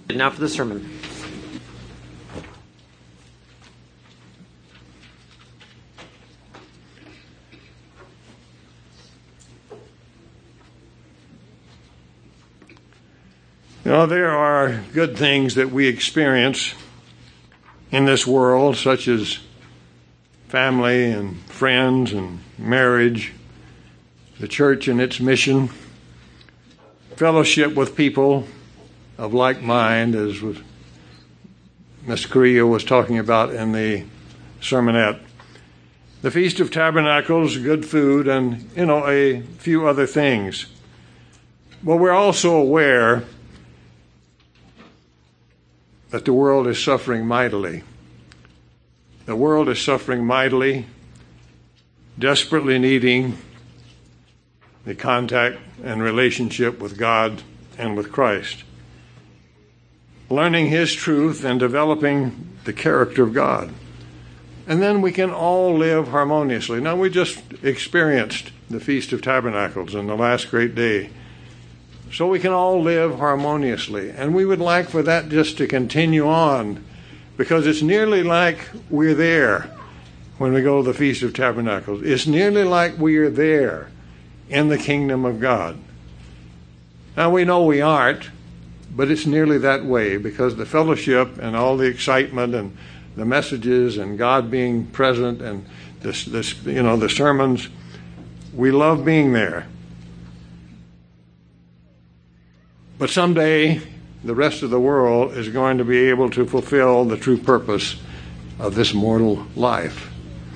Now for the sermon. You know, there are good things that we experience in this world, such as family and friends and marriage, the church and its mission, fellowship with people of like mind, as Miss Correa was talking about in the sermonette. The Feast of Tabernacles, good food, and, a few other things. But we're also aware that the world is suffering mightily. The world is suffering mightily, desperately needing the contact and relationship with God and with Christ. Learning His truth and developing the character of God. And then we can all live harmoniously. Now, we just experienced the Feast of Tabernacles on the last great day. So we can all live harmoniously. And we would like for that just to continue on, because it's nearly like we're there when we go to the Feast of Tabernacles. It's nearly like we are there in the kingdom of God. Now, we know we aren't, but it's nearly that way, because the fellowship and all the excitement and the messages and God being present and the sermons, we love being there. But someday, the rest of the world is going to be able to fulfill the true purpose of this mortal life.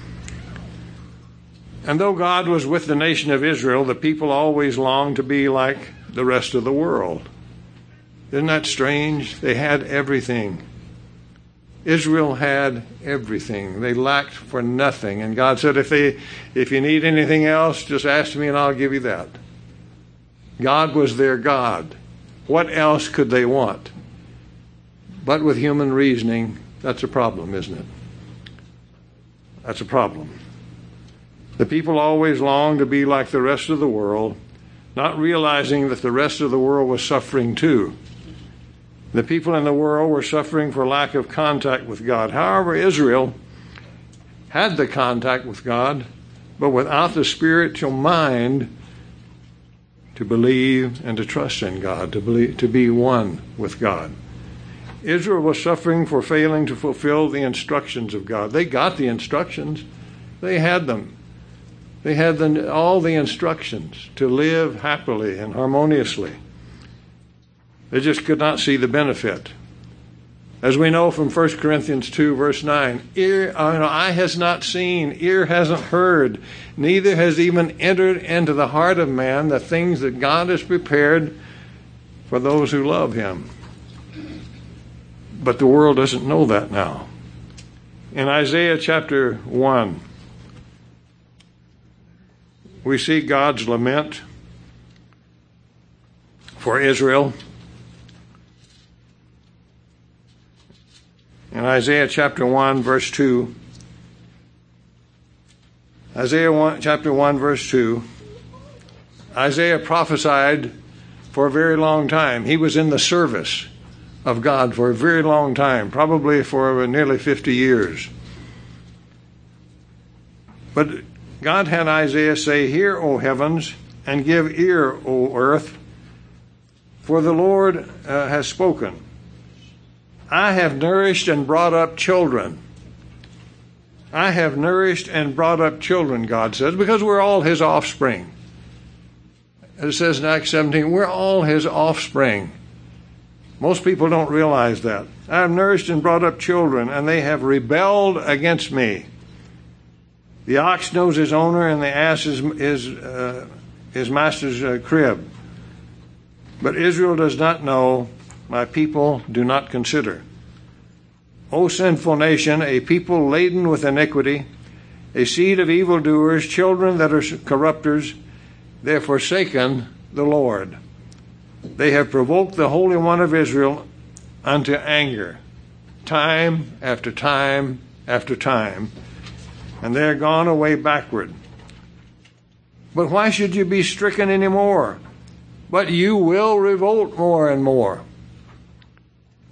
And though God was with the nation of Israel, the people always longed to be like the rest of the world. Isn't that strange? They had everything. Israel had everything. They lacked for nothing. And God said, if you need anything else, just ask me and I'll give you that. God was their God. What else could they want? But with human reasoning, that's a problem, isn't it? That's a problem. The people always long to be like the rest of the world, not realizing that the rest of the world was suffering too. The people in the world were suffering for lack of contact with God. However, Israel had the contact with God, but without the spiritual mind to believe and to trust in God, to be one with God. Israel was suffering for failing to fulfill the instructions of God. They got the instructions. They had them. They had all the instructions to live happily and harmoniously. They just could not see the benefit. As we know from 1 Corinthians 2, verse 9, eye has not seen, ear hasn't heard, neither has even entered into the heart of man the things that God has prepared for those who love Him. But the world doesn't know that now. In Isaiah chapter 1, we see God's lament for Israel. In Isaiah chapter 1, verse 2, chapter 1, verse 2, Isaiah prophesied for a very long time. He was in the service of God for a very long time, probably for nearly 50 years. But God had Isaiah say, "Hear, O heavens, and give ear, O earth, for the Lord has spoken. I have nourished and brought up children." I have nourished and brought up children, God says, because we're all His offspring. As it says in Acts 17, we're all His offspring. Most people don't realize that. I have nourished and brought up children, and they have rebelled against me. The ox knows his owner, and the ass his master's crib. But Israel does not know, my people do not consider. O sinful nation, a people laden with iniquity, a seed of evildoers, children that are corrupters, they have forsaken the Lord. They have provoked the Holy One of Israel unto anger, time after time after time, and they are gone away backward. But why should you be stricken any more? But you will revolt more and more.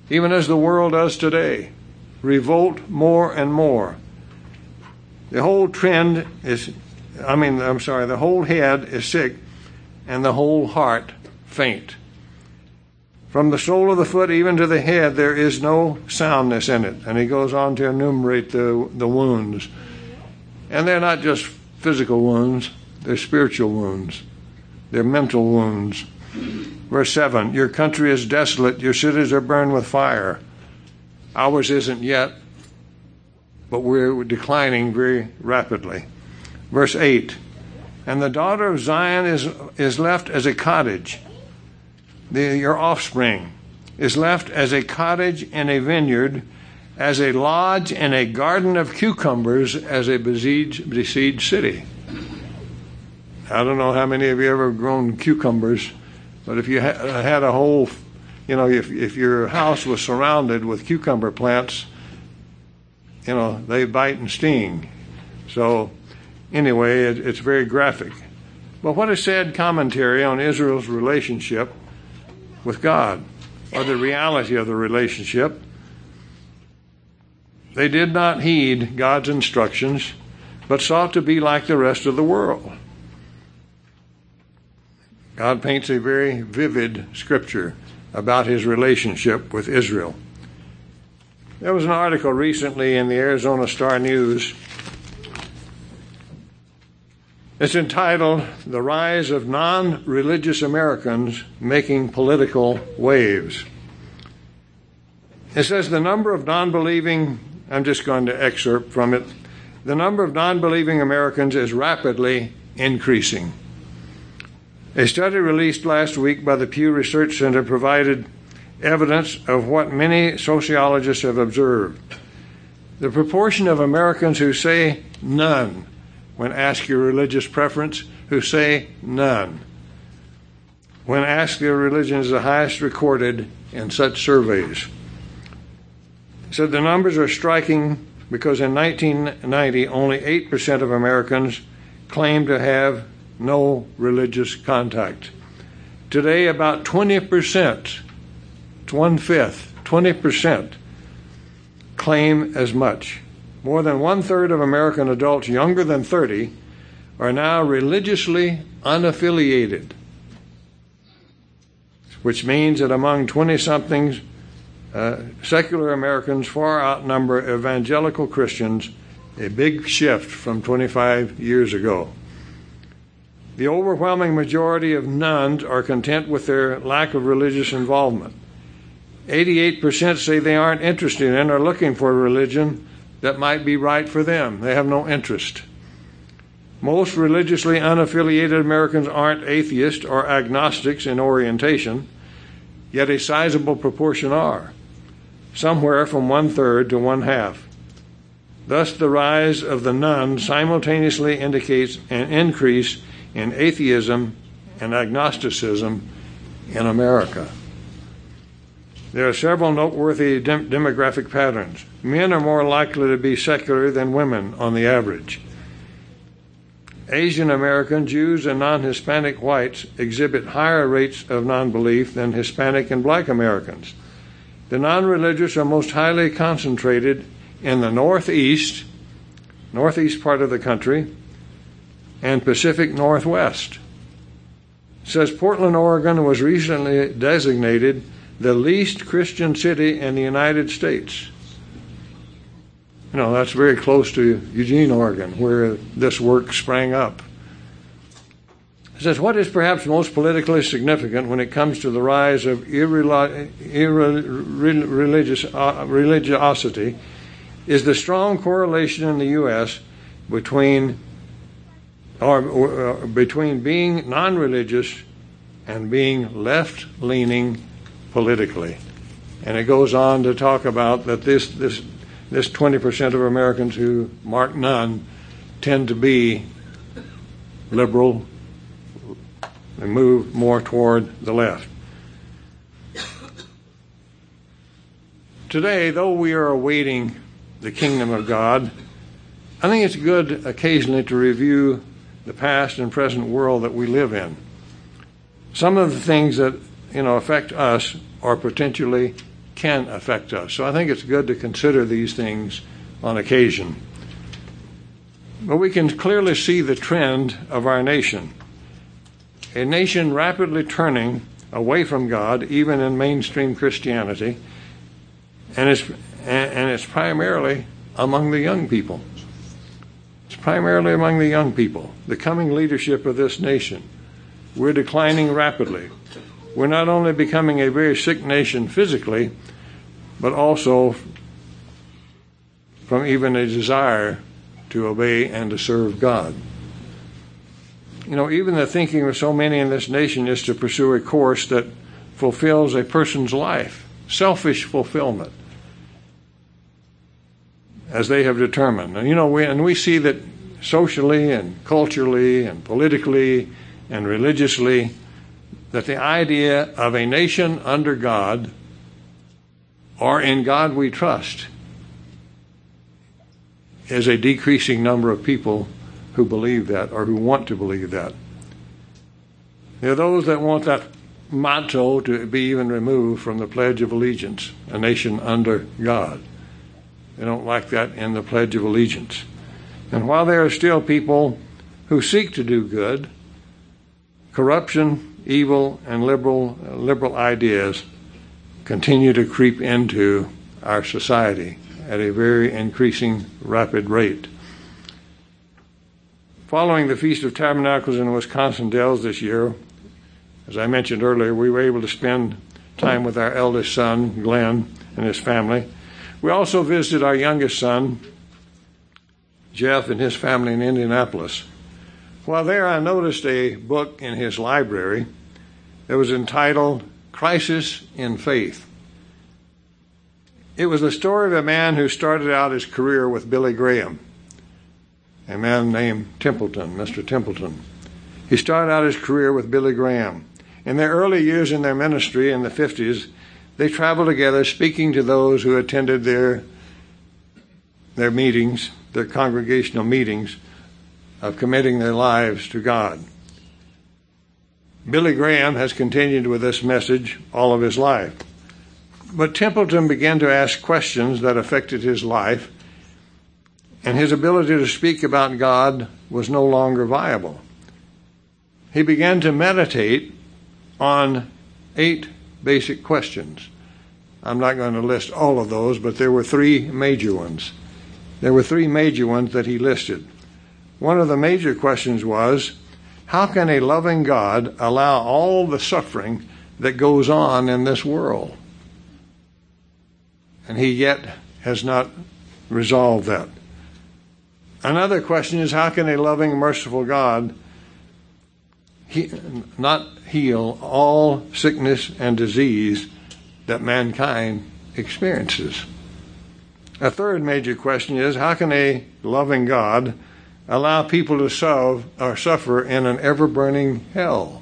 even as the world does today. Revolt more and more. The whole the whole head is sick, and the whole heart faint. From the sole of the foot even to the head, there is no soundness in it. And he goes on to enumerate the wounds. And they're not just physical wounds, they're spiritual wounds. They're mental wounds. Verse 7, your country is desolate, your cities are burned with fire. Ours isn't yet, but we're declining very rapidly. Verse 8, and the daughter of Zion is left as a cottage. Your offspring is left as a cottage in a vineyard, as a lodge in a garden of cucumbers, as a besieged city. I don't know how many of you ever grown cucumbers, but if you had a whole, if your house was surrounded with cucumber plants, they bite and sting. So anyway, it's very graphic. But what a sad commentary on Israel's relationship with God, or the reality of the relationship. They did not heed God's instructions, but sought to be like the rest of the world. God paints a very vivid scripture about his relationship with Israel. There was an article recently in the Arizona Star News. It's entitled, The Rise of Non-Religious Americans Making Political Waves. It says the number of non-believing, I'm just going to excerpt from it, the number of non-believing Americans is rapidly increasing. A study released last week by the Pew Research Center provided evidence of what many sociologists have observed. The proportion of Americans who say none when asked your religious preference, who say none. When asked their religion is the highest recorded in such surveys. So the numbers are striking because in 1990, only 8% of Americans claimed to have no religious contact. Today, about 20%, it's 1/5, 20% claim as much. More than 1/3 of American adults younger than 30 are now religiously unaffiliated, which means that among 20-somethings, secular Americans far outnumber evangelical Christians, a big shift from 25 years ago. The overwhelming majority of nones are content with their lack of religious involvement. 88% say they aren't interested in or looking for a religion that might be right for them. They have no interest. Most religiously unaffiliated Americans aren't atheists or agnostics in orientation, yet a sizable proportion are, somewhere from 1/3 to 1/2. Thus, the rise of the none simultaneously indicates an increase in atheism and agnosticism in America. There are several noteworthy demographic patterns. Men are more likely to be secular than women on the average. Asian American, Jews, and non-Hispanic whites exhibit higher rates of non-belief than Hispanic and Black Americans. The non-religious are most highly concentrated in the northeast part of the country, and Pacific Northwest. It says Portland, Oregon was recently designated the least Christian city in the United States. That's very close to Eugene, Oregon, where this work sprang up. It says, what is perhaps most politically significant when it comes to the rise of religiosity is the strong correlation in the U.S. between being non-religious and being left-leaning politically. And it goes on to talk about that this 20% of Americans who mark none tend to be liberal and move more toward the left. Today, though we are awaiting the kingdom of God, I think it's good occasionally to review the past and present world that we live in. Some of the things that affect us are potentially can affect us. So I think it's good to consider these things on occasion. But we can clearly see the trend of our nation. A nation rapidly turning away from God, even in mainstream Christianity, and it's primarily among the young people. It's primarily among the young people, the coming leadership of this nation. We're declining rapidly. We're not only becoming a very sick nation physically, but also from even a desire to obey and to serve God. You know, even the thinking of so many in this nation is to pursue a course that fulfills a person's life, selfish fulfillment, as they have determined. And, you know, we see that socially and culturally and politically and religiously, that the idea of a nation under God, or in God we trust, is a decreasing number of people who believe that or who want to believe that. There are those that want that motto to be even removed from the Pledge of Allegiance, a nation under God. They don't like that in the Pledge of Allegiance. And while there are still people who seek to do good, corruption, evil, and liberal ideas continue to creep into our society at a very increasing rapid rate. Following the Feast of Tabernacles in Wisconsin Dells this year, as I mentioned earlier, we were able to spend time with our eldest son, Glenn, and his family. We also visited our youngest son, Jeff, and his family in Indianapolis. While there, I noticed a book in his library that was entitled Crisis in Faith. It was the story of a man who started out his career with Billy Graham, a man named Templeton, Mr. Templeton. He started out his career with Billy Graham. In their early years in their ministry in the 50s, they traveled together speaking to those who attended their meetings, their congregational meetings of committing their lives to God. Billy Graham has continued with this message all of his life. But Templeton began to ask questions that affected his life, and his ability to speak about God was no longer viable. He began to meditate on 8 basic questions. I'm not going to list all of those, but there were 3 major ones. There were 3 major ones that he listed. One of the major questions was, how can a loving God allow all the suffering that goes on in this world? And he yet has not resolved that. Another question is, how can a loving, merciful God not heal all sickness and disease that mankind experiences? A third major question is, how can a loving God allow people to suffer in an ever-burning hell?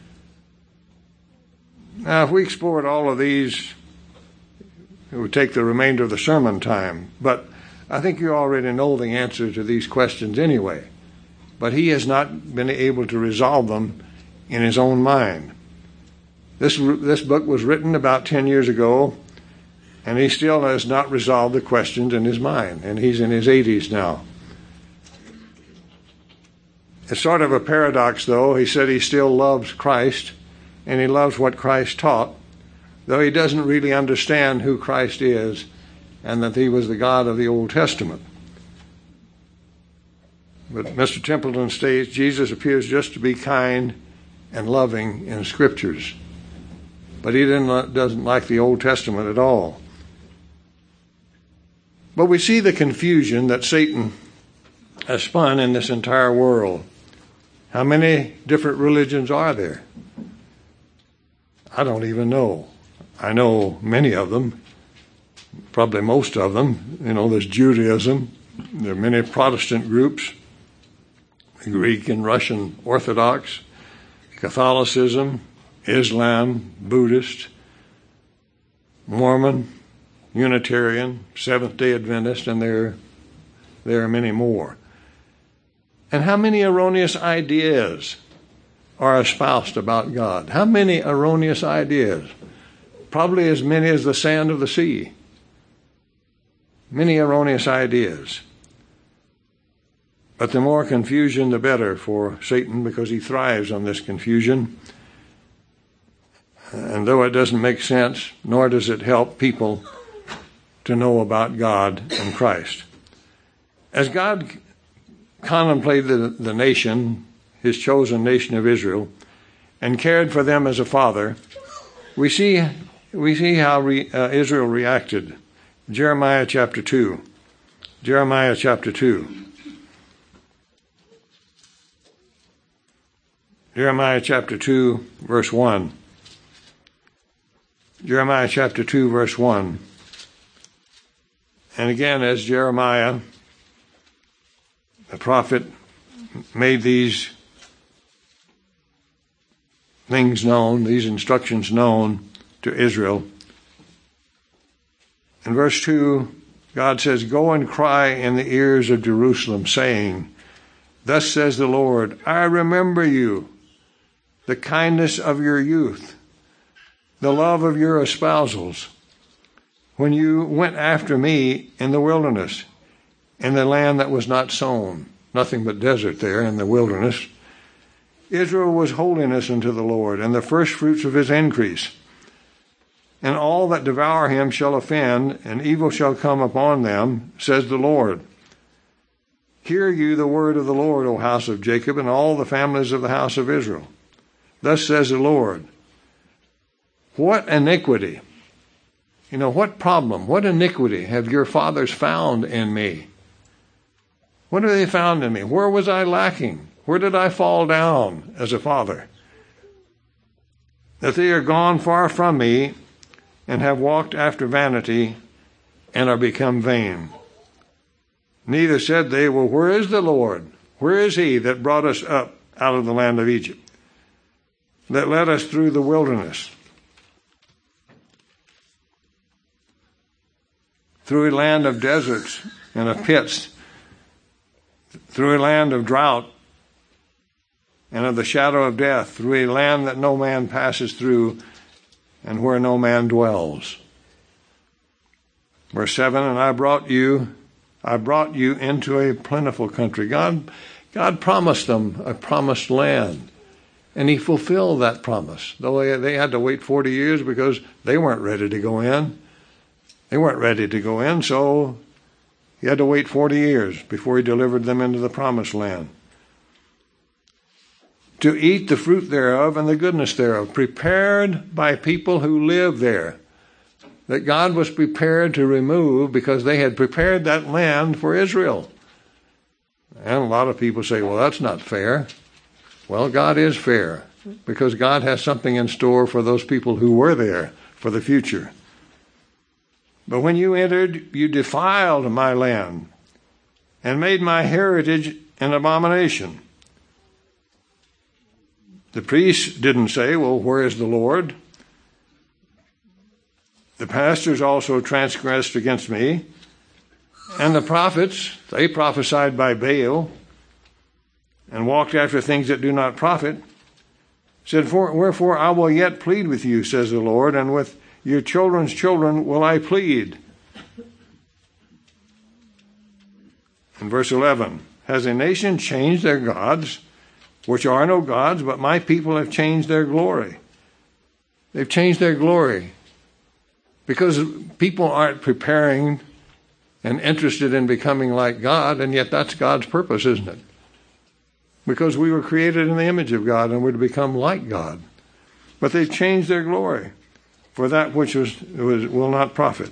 Now, if we explored all of these, it would take the remainder of the sermon time, but I think you already know the answer to these questions anyway. But he has not been able to resolve them in his own mind. This book was written about 10 years ago, and he still has not resolved the questions in his mind, and he's in his 80s now. It's sort of a paradox, though. He said he still loves Christ, and he loves what Christ taught, though he doesn't really understand who Christ is and that he was the God of the Old Testament. But Mr. Templeton states Jesus appears just to be kind and loving in Scriptures, but he doesn't like the Old Testament at all. But we see the confusion that Satan has spun in this entire world. How many different religions are there? I don't even know. I know many of them, probably most of them. You know, there's Judaism. There are many Protestant groups, Greek and Russian Orthodox, Catholicism, Islam, Buddhist, Mormon, Unitarian, Seventh-day Adventist, and there are many more. And how many erroneous ideas are espoused about God? How many erroneous ideas? probably as many as the sand of the sea. Many erroneous ideas. But the more confusion, the better for Satan, because he thrives on this confusion. And though it doesn't make sense, nor does it help people to know about God and Christ. As God contemplated the nation, his chosen nation of Israel, and cared for them as a father, we see how Israel reacted. Jeremiah chapter 2. Jeremiah chapter 2. Jeremiah chapter 2, verse 1. Jeremiah chapter 2, verse 1. And again, as Jeremiah, the prophet, made these things known, these instructions known to Israel, in verse 2, God says, "Go and cry in the ears of Jerusalem, saying, Thus says the Lord, I remember you, the kindness of your youth, the love of your espousals, when you went after me in the wilderness, in the land that was not sown," nothing but desert there in the wilderness. "Israel was holiness unto the Lord, and the firstfruits of his increase. And all that devour him shall offend, and evil shall come upon them, says the Lord. Hear you the word of the Lord, O house of Jacob, and all the families of the house of Israel. Thus says the Lord, what iniquity, what problem, what iniquity have your fathers found in me? What have they found in me? Where was I lacking? Where did I fall down as a father? That they are gone far from me, and have walked after vanity, and are become vain. Neither said they, Well, where is the Lord? Where is he that brought us up out of the land of Egypt, that led us through the wilderness, through a land of deserts and of pits, through a land of drought and of the shadow of death, through a land that no man passes through, and where no man dwells." Verse 7, "And I brought you into a plentiful country." God promised them a promised land, and he fulfilled that promise, though they had to wait 40 years because they weren't ready to go in. They weren't ready to go in, so he had to wait 40 years before he delivered them into the promised land. "To eat the fruit thereof and the goodness thereof," prepared by people who live there, that God was prepared to remove because they had prepared that land for Israel. And a lot of people say, well, that's not fair. Well, God is fair, because God has something in store for those people who were there for the future. "But when you entered, you defiled my land and made my heritage an abomination." The priests didn't say, well, where is the Lord? The pastors also transgressed against me. And the prophets, they prophesied by Baal and walked after things that do not profit. Said, "Wherefore I will yet plead with you, says the Lord, and with your children's children will I plead." In verse 11, "Has a nation changed their gods, which are no gods, but my people have changed their glory." They've changed their glory because people aren't preparing and interested in becoming like God, and yet that's God's purpose, isn't it? Because we were created in the image of God and we're to become like God. But they've changed their glory for that which will not profit.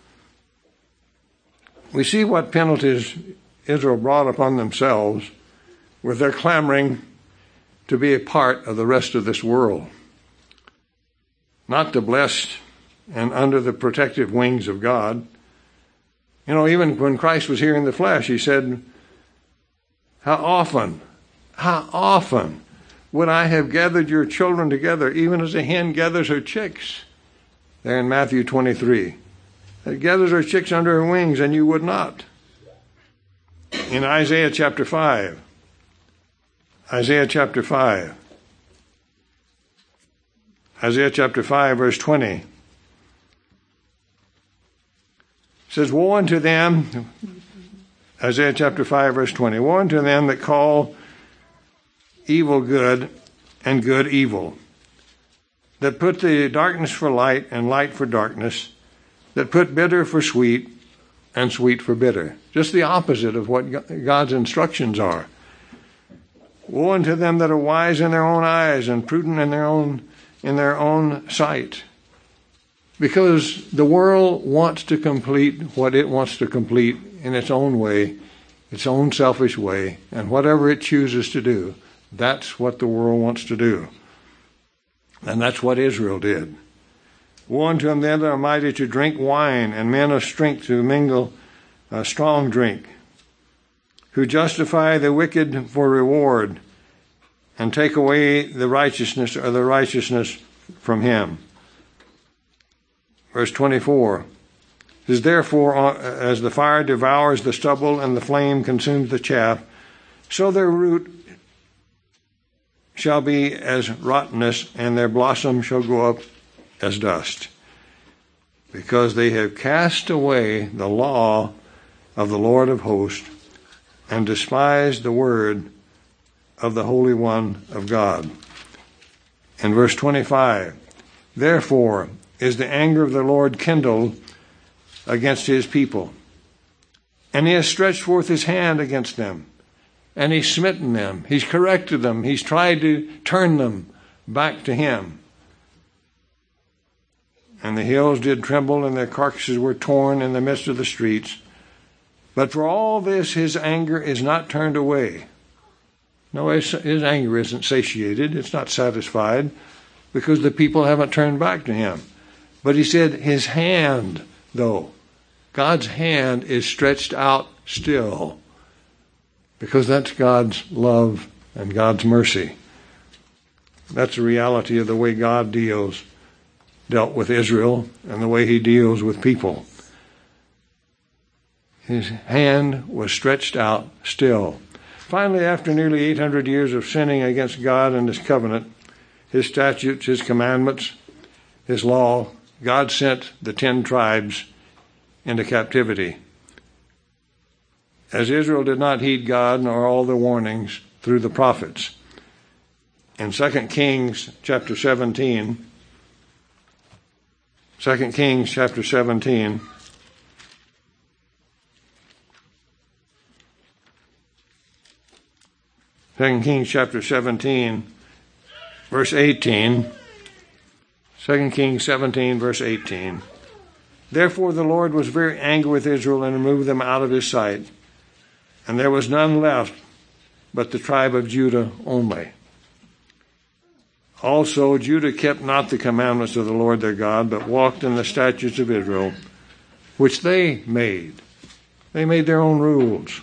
We see what penalties Israel brought upon themselves with their clamoring to be a part of the rest of this world, not the blessed and under the protective wings of God. Even when Christ was here in the flesh, he said, how often would I have gathered your children together, even as a hen gathers her chicks? There in Matthew 23. It gathers her chicks under her wings, and you would not. In Isaiah chapter 5. Isaiah chapter 5. Isaiah chapter 5, verse 20. says, woe unto them, Isaiah chapter 5, verse 20, woe unto them that call evil good and good evil, that put the darkness for light and light for darkness, that put bitter for sweet and sweet for bitter. Just the opposite of what God's instructions are. Woe unto them that are wise in their own eyes and prudent in their own sight. Because the world wants to complete what it wants to complete in its own way, its own selfish way, and whatever it chooses to do, that's what the world wants to do. And that's what Israel did. Woe unto them that are mighty to drink wine, and men of strength to mingle strong drink, who justify the wicked for reward, and take away the righteousness from him. Verse 24 says, therefore, as the fire devours the stubble and the flame consumes the chaff, so their root shall be as rottenness, and their blossom shall go up as dust, because they have cast away the law of the Lord of hosts, and despised the word of the Holy One of God. In verse 25, therefore is the anger of the Lord kindled against his people, and he has stretched forth his hand against them, and he's smitten them, he's corrected them, he's tried to turn them back to him. And the hills did tremble, and their carcasses were torn in the midst of the streets. But for all this, his anger is not turned away. No, his anger isn't satiated. It's not satisfied, because the people haven't turned back to him. But he said his hand, though, God's hand is stretched out still, because that's God's love and God's mercy. That's the reality of the way God dealt with Israel and the way he deals with people. His hand was stretched out still. Finally, after nearly 800 years of sinning against God and his covenant, his statutes, his commandments, his law, God sent the 10 tribes into captivity. As Israel did not heed God nor all the warnings through the prophets. In 2 Kings chapter 17, 2 Kings chapter 17, verse 18, 2 Kings 17, verse 18. Therefore the Lord was very angry with Israel and removed them out of his sight, and there was none left but the tribe of Judah only. Also Judah kept not the commandments of the Lord their God, but walked in the statutes of Israel, which they made. They made their own rules.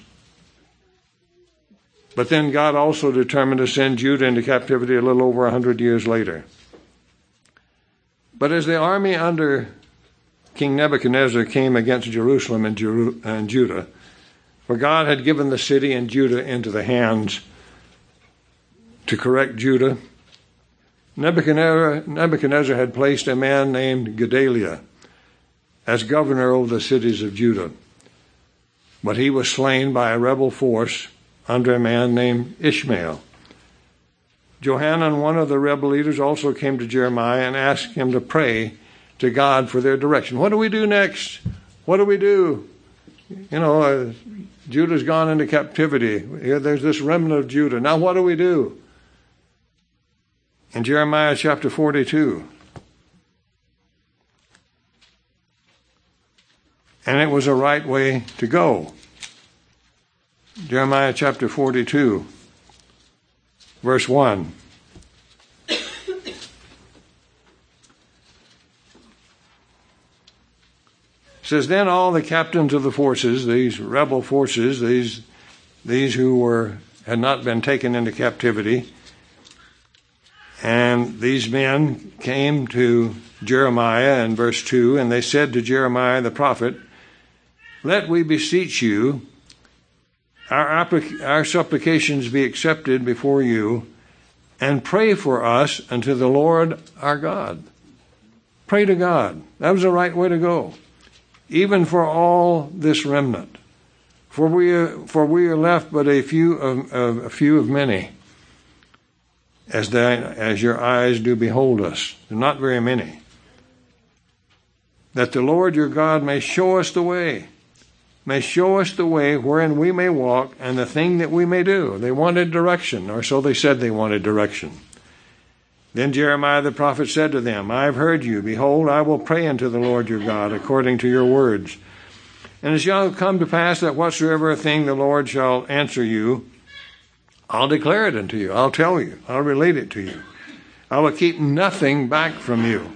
But then God also determined to send Judah into captivity a little over 100 years later. But as the army under King Nebuchadnezzar came against Jerusalem and Judah, for God had given the city and Judah into the hands to correct Judah, Nebuchadnezzar had placed a man named Gedaliah as governor over the cities of Judah. But he was slain by a rebel force under a man named Ishmael. Johanan, one of the rebel leaders, also came to Jeremiah and asked him to pray to God for their direction. What do we do next? What do we do? Judah's gone into captivity. There's this remnant of Judah. Now what do we do? In Jeremiah chapter 42. And it was a right way to go. Jeremiah chapter 42, verse 1. It says, then all the captains of the forces, these rebel forces, these who had not been taken into captivity, and these men came to Jeremiah in verse 2, and they said to Jeremiah the prophet, let we beseech you, our supplications be accepted before you, and pray for us unto the Lord our God. Pray to God. That was the right way to go. even for all this remnant. For we are left but a few of many, as your eyes do behold us. Not very many. That the Lord your God may show us the way wherein we may walk, and the thing that we may do. They wanted direction, or so they said they wanted direction. Then Jeremiah the prophet said to them, I have heard you. Behold, I will pray unto the Lord your God according to your words. And it shall come to pass that whatsoever thing the Lord shall answer you, I'll declare it unto you. I'll tell you. I'll relate it to you. I will keep nothing back from you.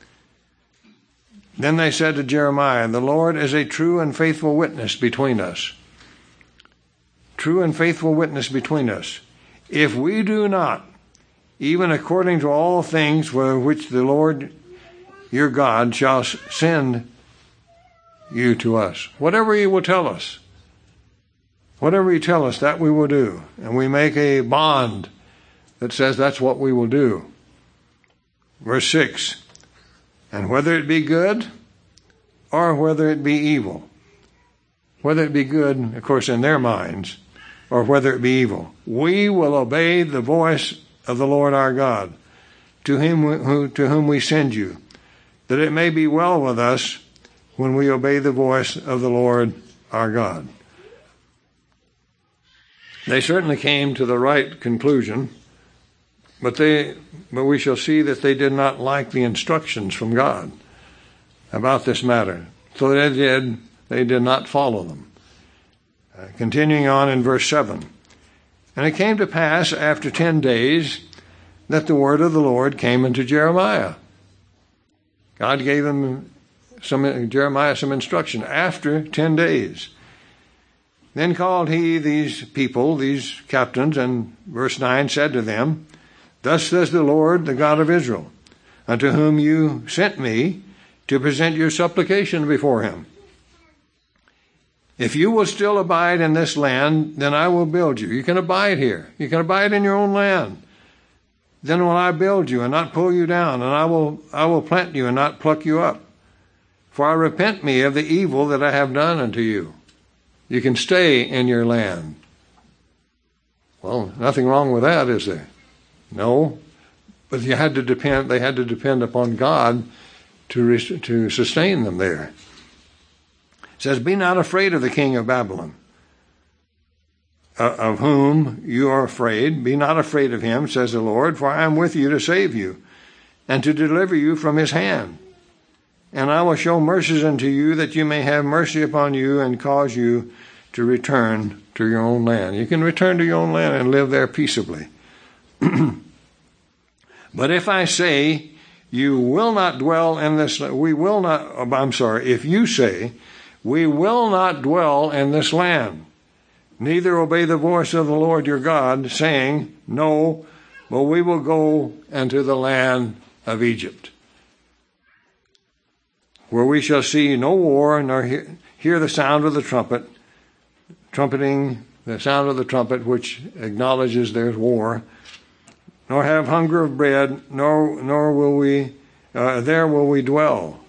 Then they said to Jeremiah, the Lord is a true and faithful witness between us. True and faithful witness between us. If we do not, even according to all things for which the Lord your God shall send you to us. Whatever he will tell us. Whatever you tell us, that we will do. And we make a bond that says that's what we will do. Verse 6. And whether it be good or whether it be evil. Whether it be good, of course, in their minds, or whether it be evil. We will obey the voice of the Lord our God, to whom we send you, that it may be well with us when we obey the voice of the Lord our God. They certainly came to the right conclusion, but we shall see that they did not like the instructions from God about this matter. So they did not follow them. Continuing on in verse 7. And it came to pass after 10 days that the word of the Lord came unto Jeremiah. God gave Jeremiah some instruction after 10 days. Then called he these people, these captains, and verse 9 said to them, Thus says the Lord, the God of Israel, unto whom you sent me to present your supplication before him. If you will still abide in this land, then I will build you. You can abide here. You can abide in your own land. Then will I build you and not pull you down, and I will plant you and not pluck you up. For I repent me of the evil that I have done unto you. You can stay in your land. Well, nothing wrong with that, is there? No. But they had to depend upon God to sustain them there. It says, Be not afraid of the king of Babylon, of whom you are afraid. Be not afraid of him, says the Lord, for I am with you to save you and to deliver you from his hand. And I will show mercies unto you, that you may have mercy upon you, and cause you to return to your own land. You can return to your own land and live there peaceably. But if I say, you will not dwell in this, if you say, we will not dwell in this land, neither obey the voice of the Lord your God, saying, No, but we will go into the land of Egypt, where we shall see no war, nor hear the sound of the trumpeting, the sound of the trumpet, which acknowledges there's war, nor have hunger of bread, nor will we, there will we dwell.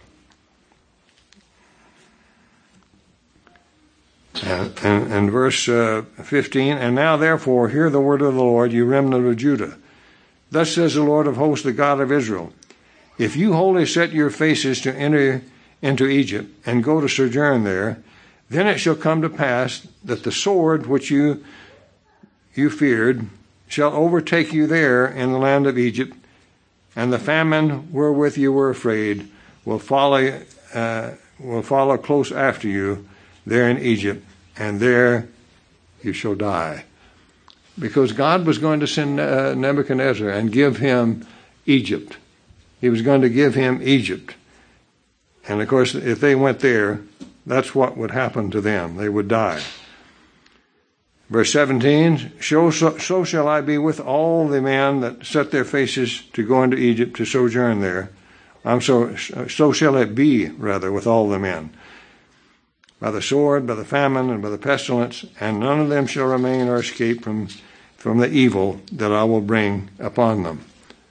And verse 15, And now therefore hear the word of the Lord, you remnant of Judah. Thus says the Lord of hosts, the God of Israel, If you wholly set your faces to enter into Egypt, and go to sojourn there, then it shall come to pass that the sword which you feared shall overtake you there in the land of Egypt, and the famine wherewith you were afraid will follow close after you there in Egypt, and there you shall die. Because God was going to send Nebuchadnezzar and give him Egypt. He was going to give him Egypt. And of course, if they went there, that's what would happen to them. They would die. Verse 17, so shall I be with all the men that set their faces to go into Egypt to sojourn there. So shall it be, rather, with all the men. By the sword, by the famine, and by the pestilence, and none of them shall remain or escape from the evil that I will bring upon them.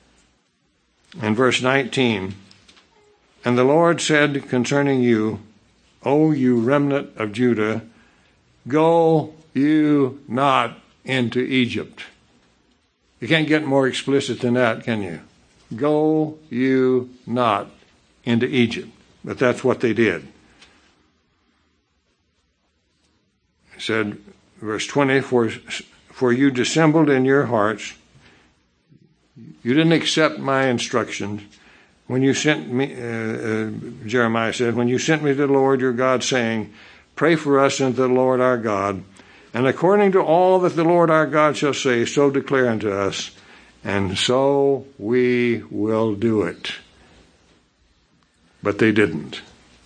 In verse 19, And the Lord said concerning you, O you remnant of Judah, go you not into Egypt. You can't get more explicit than that, can you? Go you not into Egypt. But that's what they did. It said, verse 20, for you dissembled in your hearts. You didn't accept my instructions. When you sent me, Jeremiah said, when you sent me to the Lord your God, saying, pray for us unto the Lord our God, and according to all that the Lord our God shall say, so declare unto us, and so we will do it. But they didn't.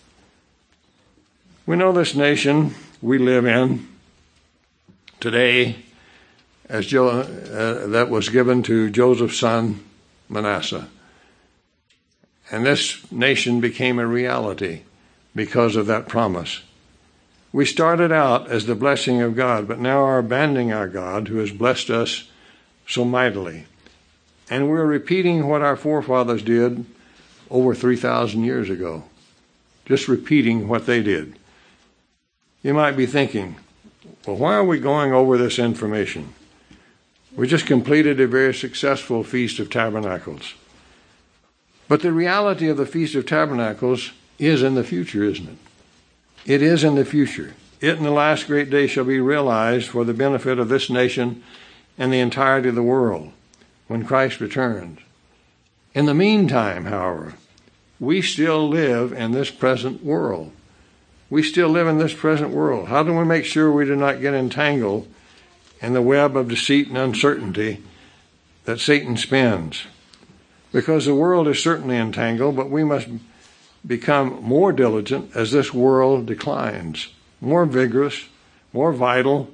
We know this nation we live in today as that was given to Joseph's son Manasseh. And this nation became a reality because of that promise. We started out as the blessing of God, but now are abandoning our God who has blessed us so mightily. And we're repeating what our forefathers did over 3,000 years ago. Just repeating what they did. You might be thinking, well, why are we going over this information? We just completed a very successful Feast of Tabernacles. But the reality of the Feast of Tabernacles is in the future, isn't it? It is in the future. It in the last great day shall be realized for the benefit of this nation and the entirety of the world when Christ returns. In the meantime, however, we still live in this present world. We still live in this present world. How do we make sure we do not get entangled in the web of deceit and uncertainty that Satan spins? Because the world is certainly entangled, but we must become more diligent as this world declines, more vigorous, more vital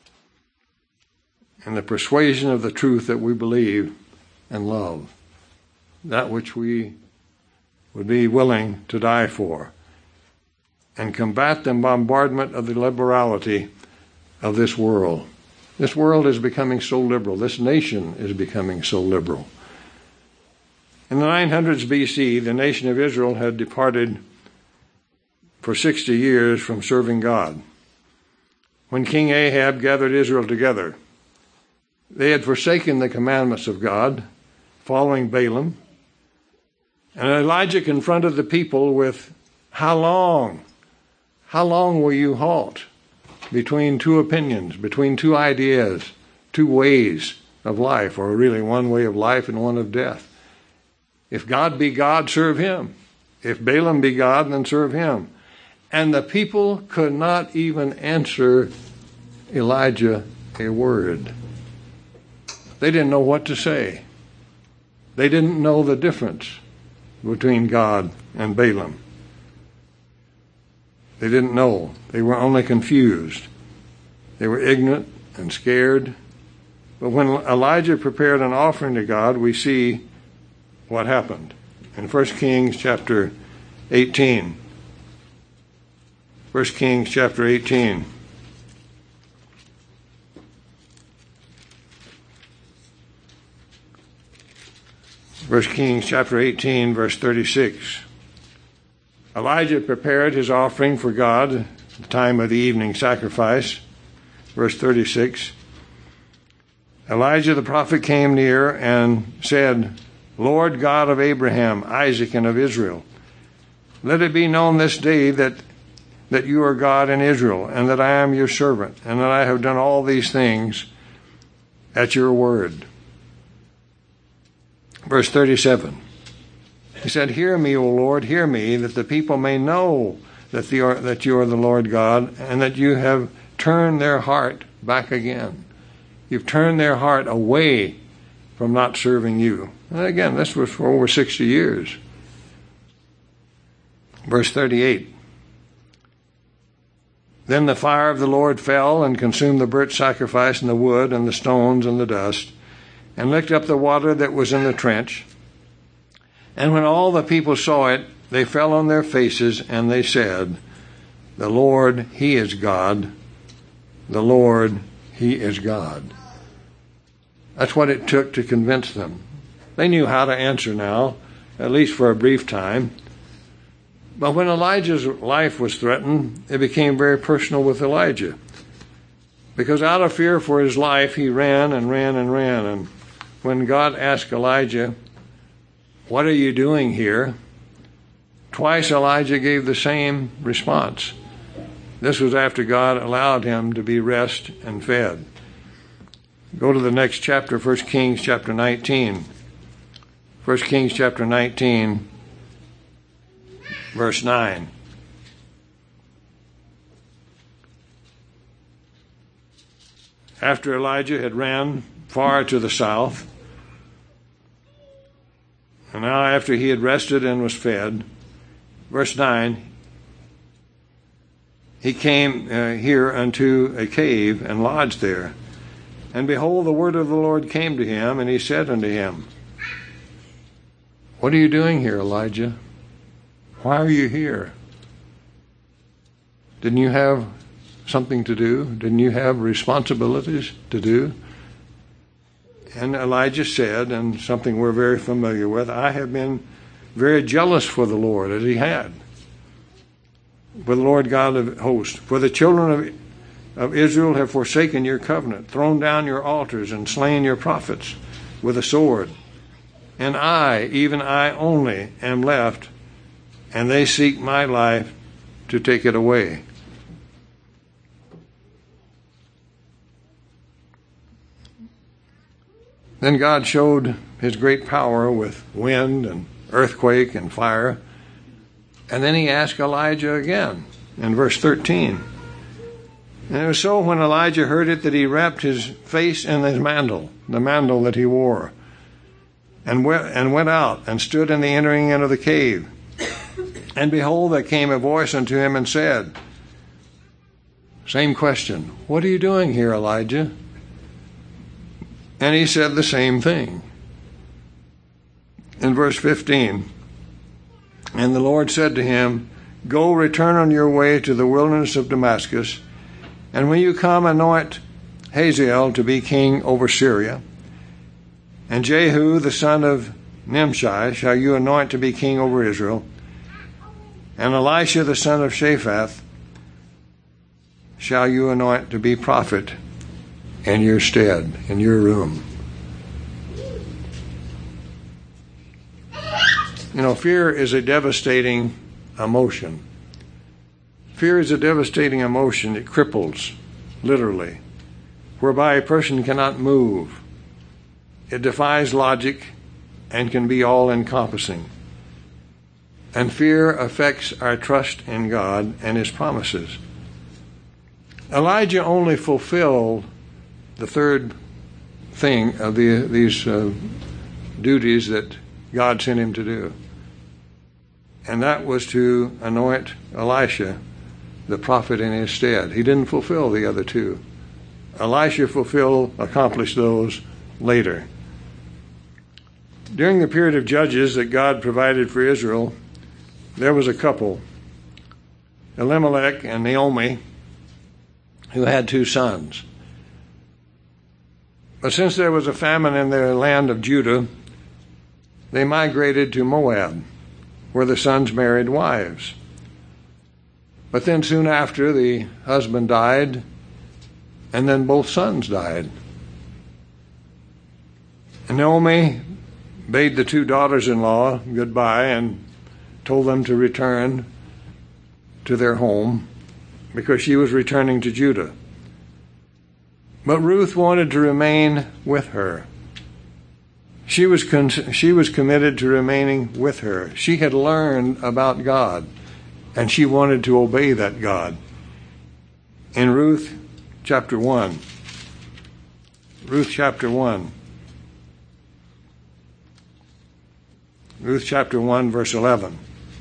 in the persuasion of the truth that we believe and love, that which we would be willing to die for, and combat the bombardment of the liberality of this world. This world is becoming so liberal. This nation is becoming so liberal. In the 900s BC, the nation of Israel had departed for 60 years from serving God. When King Ahab gathered Israel together, they had forsaken the commandments of God, following Balaam. And Elijah confronted the people with, how long? How long will you halt between two opinions, between two ideas, two ways of life, or really one way of life and one of death? If God be God, serve him. If Balaam be God, then serve him. And the people could not even answer Elijah a word. They didn't know what to say. They didn't know the difference between God and Balaam. They didn't know. They were only confused. They were ignorant and scared. But when Elijah prepared an offering to God, we see what happened in 1 Kings chapter 18. 1 Kings chapter 18. First Kings chapter 18, verse 36. Elijah prepared his offering for God at the time of the evening sacrifice. Verse 36. Elijah the prophet came near and said, Lord God of Abraham, Isaac, and of Israel, let it be known this day that you are God in Israel, and that I am your servant, and that I have done all these things at your word. Verse 37. He said, hear me, O Lord, hear me, that the people may know that you are the Lord God, and that you have turned their heart back again. You've turned their heart away from not serving you. And again, this was for over 60 years. Verse 38. Then the fire of the Lord fell and consumed the burnt sacrifice and the wood and the stones and the dust, and licked up the water that was in the trench. And when all the people saw it, they fell on their faces, and they said, the Lord, he is God. The Lord, he is God. That's what it took to convince them. They knew how to answer now, at least for a brief time. But when Elijah's life was threatened, it became very personal with Elijah. Because out of fear for his life, he ran and ran and ran. And when God asked Elijah, "What are you doing here?" twice Elijah gave the same response. This was after God allowed him to be rest and fed. Go to the next chapter, 1 Kings chapter 19. 1 Kings chapter 19, verse 9. After Elijah had ran far to the south, and now after he had rested and was fed, verse 9, he came here unto a cave and lodged there. And behold, the word of the Lord came to him, and he said unto him, "What are you doing here, Elijah? Why are you here? Didn't you have something to do? Didn't you have responsibilities to do?" And Elijah said, and something we're very familiar with, "I have been very jealous for the Lord," as he had, for the Lord God of hosts. "For the children of Israel have forsaken your covenant, thrown down your altars, and slain your prophets with a sword. And I, even I only, am left, and they seek my life to take it away." Then God showed his great power with wind and earthquake and fire. And then he asked Elijah again in verse 13. And it was so when Elijah heard it that he wrapped his face in his mantle, the mantle that he wore, and went out and stood in the entering into the cave. And behold, there came a voice unto him and said, same question, "What are you doing here, Elijah?" And he said the same thing. In verse 15, and the Lord said to him, "Go, return on your way to the wilderness of Damascus, and when you come, anoint Hazael to be king over Syria, and Jehu the son of Nimshi shall you anoint to be king over Israel, and Elisha the son of Shaphat shall you anoint to be prophet in your stead, in your room." You know, fear is a devastating emotion. Fear is a devastating emotion. It cripples, literally, whereby a person cannot move. It defies logic and can be all-encompassing. And fear affects our trust in God and his promises. Elijah only fulfilled the third thing of these duties that God sent him to do. And that was to anoint Elisha, the prophet, in his stead. He didn't fulfill the other two. Elisha accomplished those later. During the period of judges that God provided for Israel, there was a couple, Elimelech and Naomi, who had 2 sons. But since there was a famine in the land of Judah, they migrated to Moab, where the sons married wives. But then soon after, the husband died, and then both sons died. And Naomi bade the 2 daughters-in-law goodbye and told them to return to their home because she was returning to Judah. But Ruth wanted to remain with her. She was committed to remaining with her. She had learned about God, and she wanted to obey that God. In Ruth chapter 1. Ruth chapter 1. Ruth chapter 1, verse 11.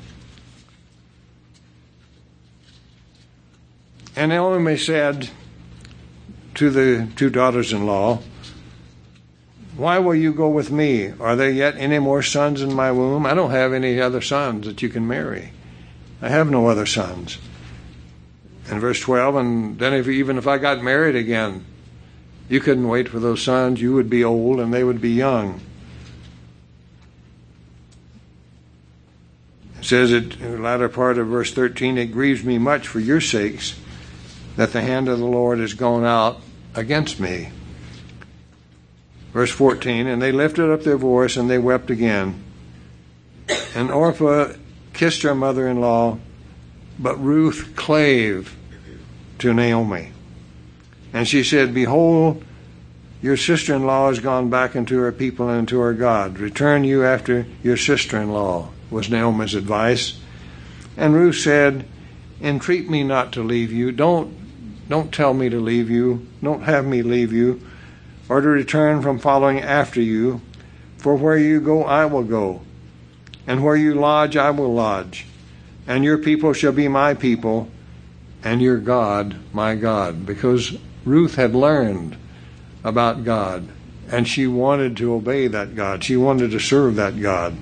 And Naomi said to the 2 daughters-in-law, "Why will you go with me? Are there yet any more sons in my womb? I don't have any other sons that you can marry. I have no other sons." In verse 12, and then even if I got married again, you couldn't wait for those sons. You would be old and they would be young. It says it in the latter part of verse 13, it grieves me much for your sakes that the hand of the Lord is gone out against me. Verse 14, and they lifted up their voice and they wept again. And Orpah kissed her mother-in-law, but Ruth clave to Naomi. And she said, behold, your sister-in-law has gone back into her people and into her God. Return you after your sister-in-law, was Naomi's advice. And Ruth said, entreat me not to leave you. Don't tell me to leave you. Don't have me leave you, or to return from following after you. For where you go, I will go. And where you lodge, I will lodge. And your people shall be my people, and your God, my God. Because Ruth had learned about God, and she wanted to obey that God. She wanted to serve that God.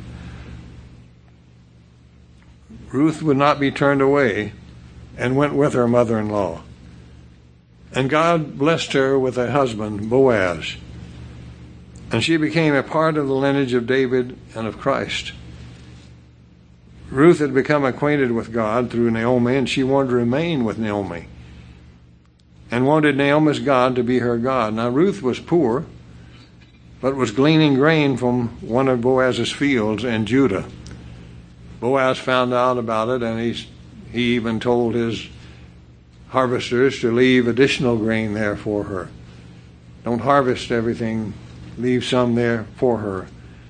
Ruth would not be turned away and went with her mother-in-law. And God blessed her with a husband, Boaz. And she became a part of the lineage of David and of Christ. Ruth had become acquainted with God through Naomi, and she wanted to remain with Naomi and wanted Naomi's God to be her God. Now, Ruth was poor, but was gleaning grain from one of Boaz's fields in Judah. Boaz found out about it, and he even told his harvesters to leave additional grain there for her. Don't harvest everything, leave some there for her.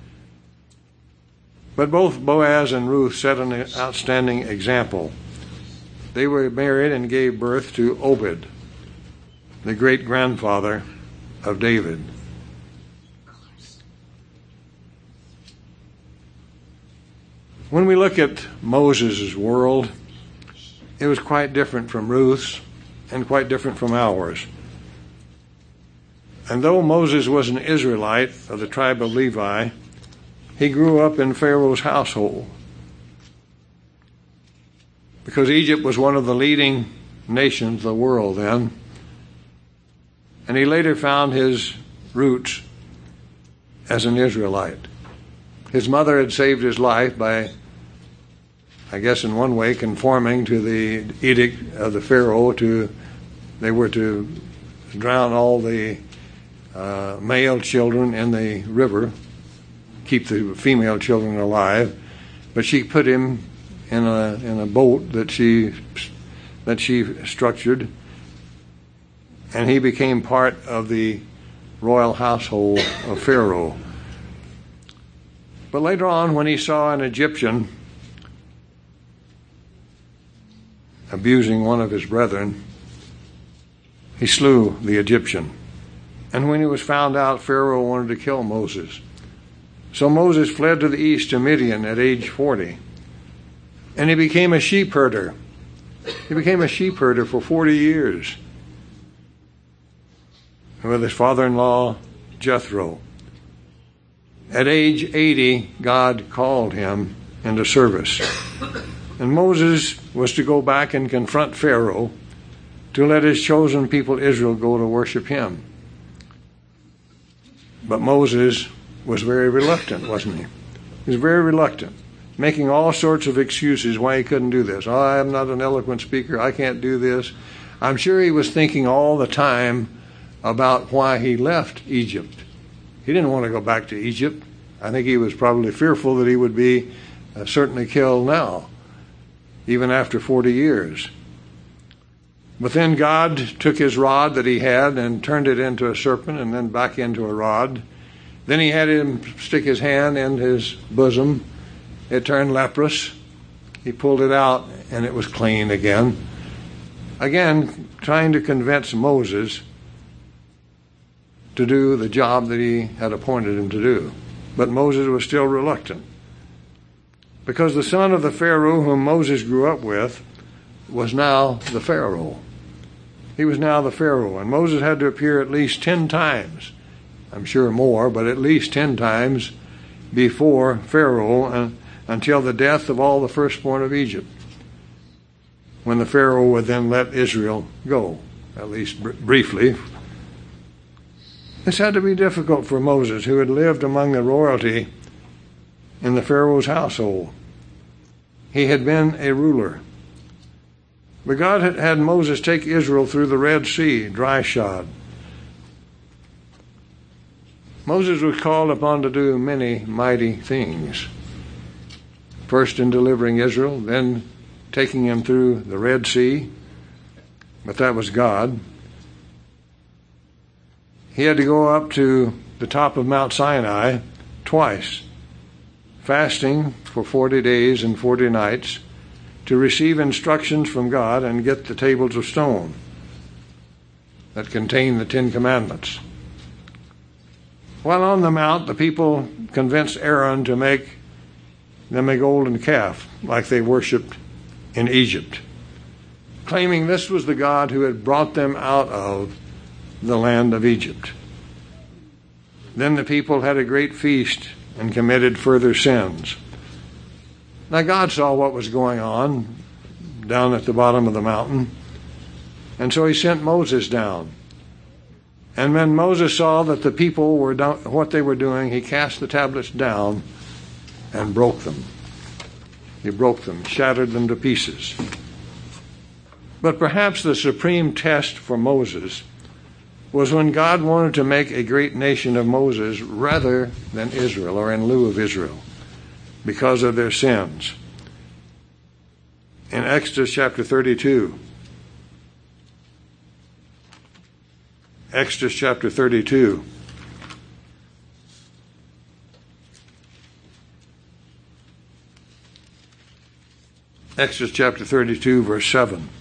But both Boaz and Ruth set an outstanding example. They were married and gave birth to Obed, the great-grandfather of David. When we look at Moses' world, it was quite different from Ruth's and quite different from ours. And though Moses was an Israelite of the tribe of Levi, he grew up in Pharaoh's household because Egypt was one of the leading nations of the world then. And he later found his roots as an Israelite. His mother had saved his life by, I guess in one way, conforming to the edict of the Pharaoh. They were to drown all the male children in the river, keep the female children alive. But she put him in a boat that she structured, and he became part of the royal household of Pharaoh. But later on, when he saw an Egyptian abusing one of his brethren, he slew the Egyptian. And when he was found out, Pharaoh wanted to kill Moses. So Moses fled to the east to Midian at age 40. And he became a sheep herder. He became a sheep herder for 40 years with his father-in-law, Jethro. At age 80, God called him into service. And Moses was to go back and confront Pharaoh to let his chosen people Israel go to worship him. But Moses was very reluctant, wasn't he? He was very reluctant, making all sorts of excuses why he couldn't do this. Oh, I'm not an eloquent speaker. I can't do this. I'm sure he was thinking all the time about why he left Egypt. He didn't want to go back to Egypt. I think he was probably fearful that he would be certainly killed now, even after 40 years. But then God took his rod that he had and turned it into a serpent and then back into a rod. Then he had him stick his hand in his bosom. It turned leprous. He pulled it out and it was clean again. Again, trying to convince Moses to do the job that he had appointed him to do. But Moses was still reluctant, because the son of the Pharaoh whom Moses grew up with was now the Pharaoh. He was now the Pharaoh, and Moses had to appear at least 10 times, I'm sure more, but at least 10 times before Pharaoh until the death of all the firstborn of Egypt, when the Pharaoh would then let Israel go, at least briefly. This had to be difficult for Moses, who had lived among the royalty in the Pharaoh's household. He had been a ruler. But God had Moses take Israel through the Red Sea, dry shod. Moses was called upon to do many mighty things. First in delivering Israel, then taking him through the Red Sea, but that was God. He had to go up to the top of Mount Sinai twice, fasting for 40 days and 40 nights to receive instructions from God and get the tables of stone that contain the 10 Commandments. While on the mount, the people convinced Aaron to make them a golden calf like they worshipped in Egypt, claiming this was the God who had brought them out of the land of Egypt. Then the people had a great feast and committed further sins. Now God saw what was going on down at the bottom of the mountain, and so he sent Moses down. And when Moses saw that the people were what they were doing, he cast the tablets down and broke them. He broke them, shattered them to pieces. But perhaps the supreme test for Moses was when God wanted to make a great nation of Moses rather than Israel, or in lieu of Israel, because of their sins. In Exodus chapter 32, Exodus chapter 32, Exodus chapter 32, verse 7.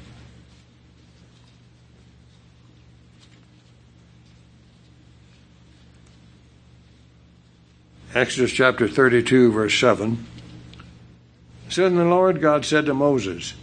Exodus chapter 32, verse 7. So then the Lord God said to Moses,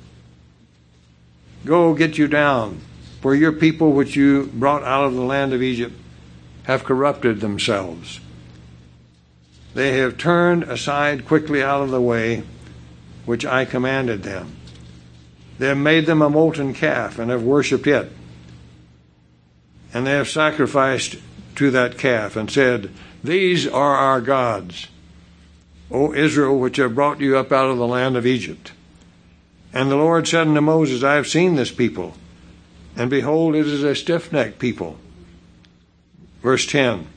"Go, get you down, for your people which you brought out of the land of Egypt have corrupted themselves. They have turned aside quickly out of the way which I commanded them. They have made them a molten calf and have worshipped it. And they have sacrificed to that calf and said, 'These are our gods, O Israel, which have brought you up out of the land of Egypt.' And the Lord said unto Moses, I have seen this people, and behold, it is a stiff-necked people." Verse 10.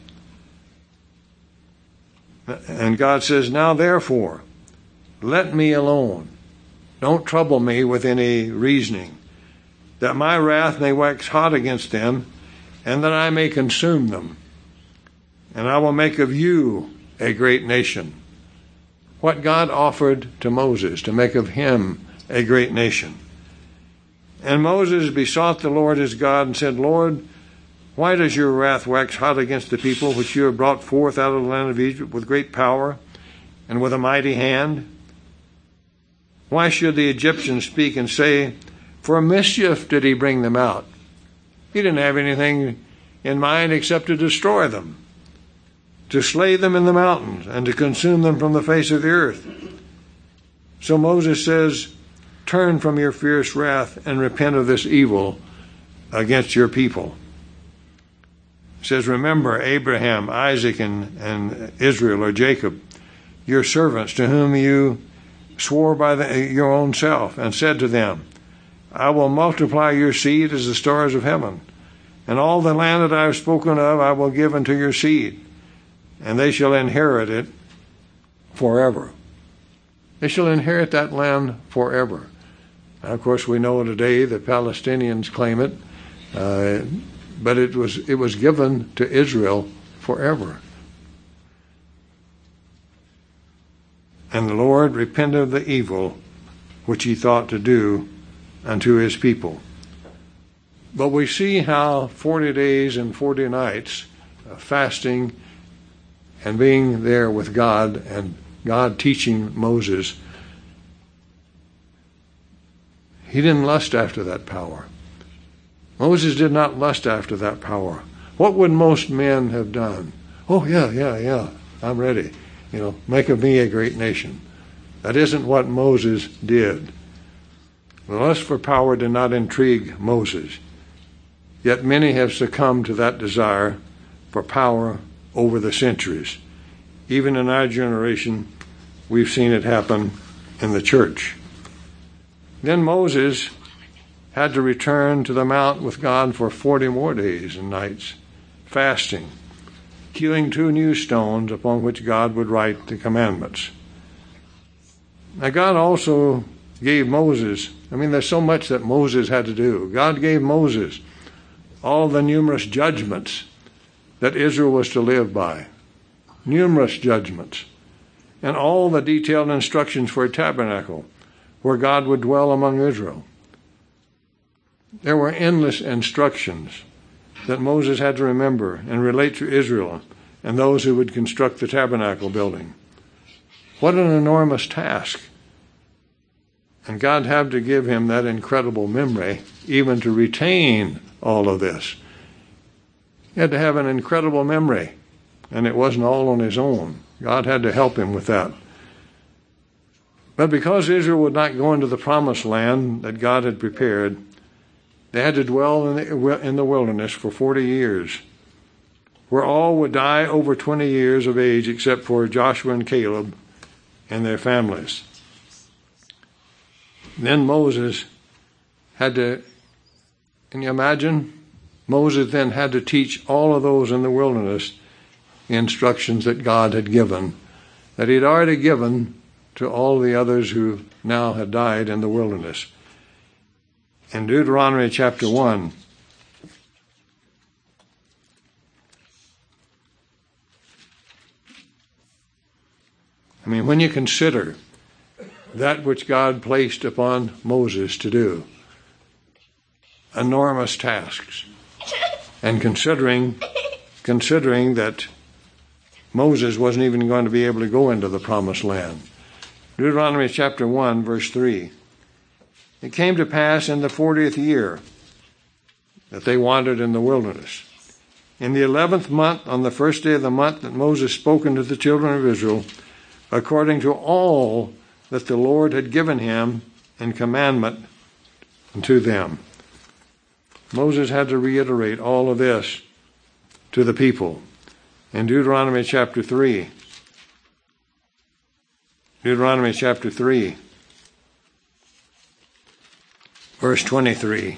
And God says, "Now therefore, let me alone. Don't trouble me with any reasoning, that my wrath may wax hot against them, and that I may consume them. And I will make of you a great nation." What God offered to Moses, to make of him a great nation. And Moses besought the Lord his God and said, "Lord, why does your wrath wax hot against the people which you have brought forth out of the land of Egypt with great power and with a mighty hand? Why should the Egyptians speak and say, 'For mischief did he bring them out'? He didn't have anything in mind except to destroy them, to slay them in the mountains, and to consume them from the face of the earth." So Moses says, "Turn from your fierce wrath and repent of this evil against your people." It says, "Remember Abraham, Isaac, and Israel, or Jacob, your servants, to whom you swore by your own self, and said to them, 'I will multiply your seed as the stars of heaven, and all the land that I have spoken of I will give unto your seed, and they shall inherit it forever.'" They shall inherit that land forever. Now, of course, we know today the Palestinians claim it, but it was given to Israel forever. And the Lord repented of the evil which he thought to do unto his people. But we see how 40 days and 40 nights fasting and being there with God, and God teaching Moses, he didn't lust after that power. Moses did not lust after that power. What would most men have done? "Oh, yeah, I'm ready. Make of me a great nation." That isn't what Moses did. The lust for power did not intrigue Moses. Yet many have succumbed to that desire for power over the centuries. Even in our generation, we've seen it happen in the church. Then Moses had to return to the mount with God for 40 more days and nights, fasting, hewing 2 new stones upon which God would write the commandments. Now God also gave Moses, there's so much that Moses had to do. God gave Moses all the numerous judgments that Israel was to live by. Numerous judgments. And all the detailed instructions for a tabernacle where God would dwell among Israel. There were endless instructions that Moses had to remember and relate to Israel and those who would construct the tabernacle building. What an enormous task. And God had to give him that incredible memory even to retain all of this. He had to have an incredible memory, and it wasn't all on his own. God had to help him with that. But because Israel would not go into the promised land that God had prepared, they had to dwell in the wilderness for 40 years, where all would die over 20 years of age except for Joshua and Caleb and their families. Then Moses had to, can you imagine? Moses then had to teach all of those in the wilderness the instructions that God had given, that he had already given to all the others who now had died in the wilderness. In Deuteronomy chapter 1, when you consider that which God placed upon Moses to do, enormous tasks, and considering that Moses wasn't even going to be able to go into the promised land. Deuteronomy chapter 1, verse 3. It came to pass in the 40th year that they wandered in the wilderness. In the 11th month, on the first day of the month, that Moses spoke unto the children of Israel, according to all that the Lord had given him in commandment unto them. Moses had to reiterate all of this to the people. In Deuteronomy chapter 3, verse 23.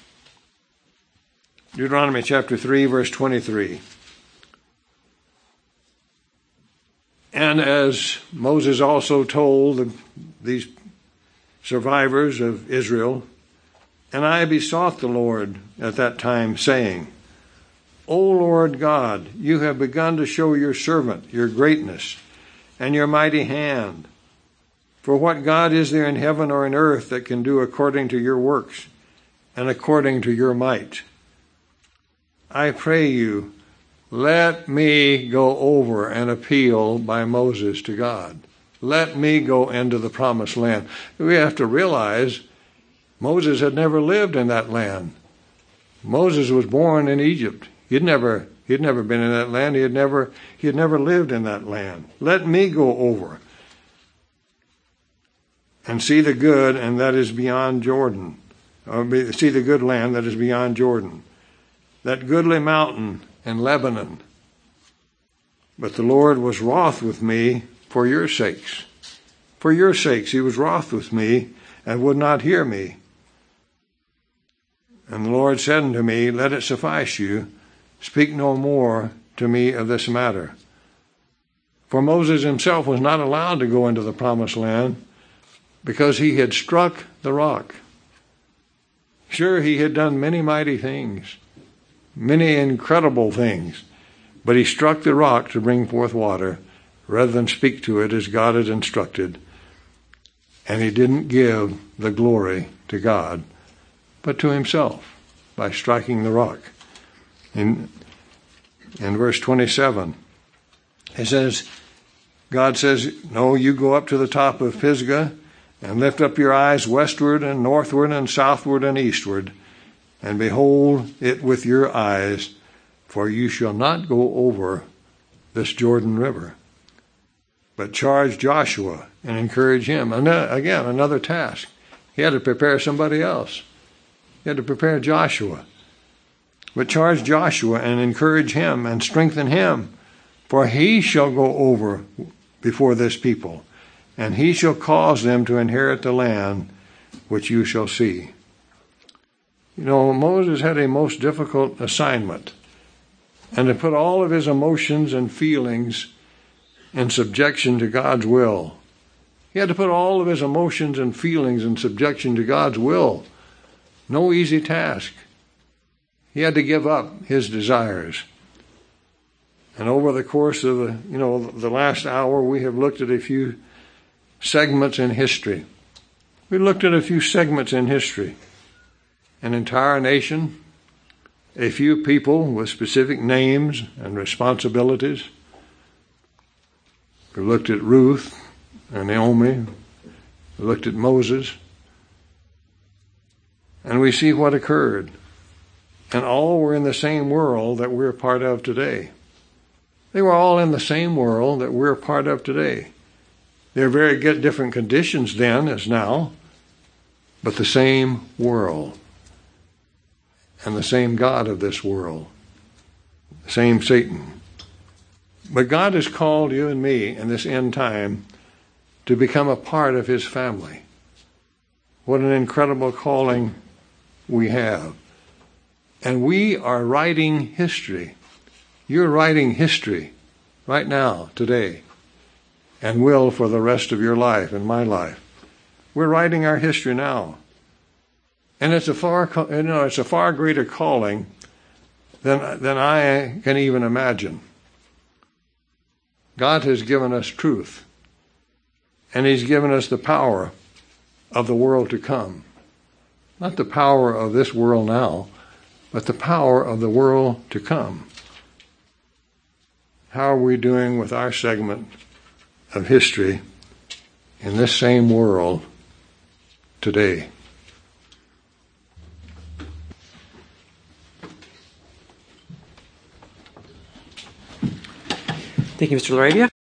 Deuteronomy chapter 3, verse 23. And as Moses also told these survivors of Israel, and I besought the Lord at that time, saying, O Lord God, you have begun to show your servant your greatness and your mighty hand. For what God is there in heaven or in earth that can do according to your works and according to your might? I pray you, let me go over and appeal by Moses to God. Let me go into the promised land. We have to realize Moses had never lived in that land. Moses was born in Egypt. He'd never been in that land. He had never lived in that land. Let me go over and see the good, and that is beyond Jordan. See the good land that is beyond Jordan. That goodly mountain in Lebanon. But the Lord was wroth with me for your sakes. For your sakes he was wroth with me and would not hear me. And the Lord said unto me, let it suffice you. Speak no more to me of this matter. For Moses himself was not allowed to go into the promised land because he had struck the rock. Sure, he had done many mighty things, many incredible things, but he struck the rock to bring forth water rather than speak to it as God had instructed. And he didn't give the glory to God, but to himself by striking the rock. In verse 27, it says, God says, no, you go up to the top of Pisgah and lift up your eyes westward and northward and southward and eastward, and behold it with your eyes, for you shall not go over this Jordan River. But charge Joshua and encourage him. And again, another task. He had to prepare somebody else. He had to prepare Joshua. But charge Joshua and encourage him and strengthen him, for he shall go over before this people and he shall cause them to inherit the land which you shall see. You know, Moses had a most difficult assignment, and to put all of his emotions and feelings in subjection to God's will. He had to put all of his emotions and feelings in subjection to God's will. No easy task. He had to give up his desires. And over the course of the last hour, we have looked at a few segments in history. We looked at a few segments in history. An entire nation, a few people with specific names and responsibilities. We looked at Ruth and Naomi. We looked at Moses. And we see what occurred. And all were in the same world that we're part of today. They were all in the same world that we're part of today. They're very different conditions then as now, but the same world. And the same God of this world. The same Satan. But God has called you and me in this end time to become a part of his family. What an incredible calling we have. And we are writing history. You're writing history right now, today, and will for the rest of your life and my life. We're writing our history now. And it's a far greater calling than I can even imagine. God has given us truth, and he's given us the power of the world to come. Not the power of this world now, but the power of the world to come. How are we doing with our segment of history in this same world today? Thank you, Mr. Laredia.